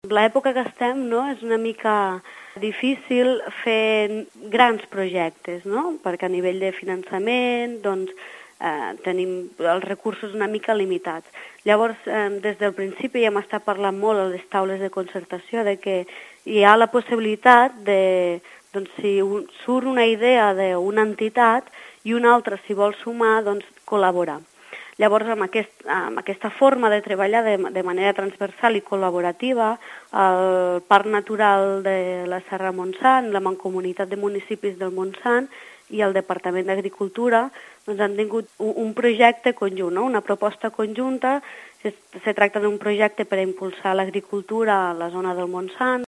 l'època que estem, no?, és una mica difícil fer grans projectes, no?, perquè a nivell de finançament, doncs, tenim els recursos una mica limitats. Llavors, des del principi ja hem estat parlant molt a les taules de concertació de que hi ha la possibilitat de, doncs, si surt una idea d'una entitat i una altra s'hi vol sumar, doncs, col·laborar. Llavors, amb aquesta forma de treballar de manera transversal i col·laborativa, el Parc Natural de la Serra Montsant, la Mancomunitat de Municipis del Montsant i el Departament d'Agricultura doncs han tingut un projecte conjunt, no?, una proposta conjunta. Se tracta d'un projecte per impulsar l'agricultura a la zona del Montsant.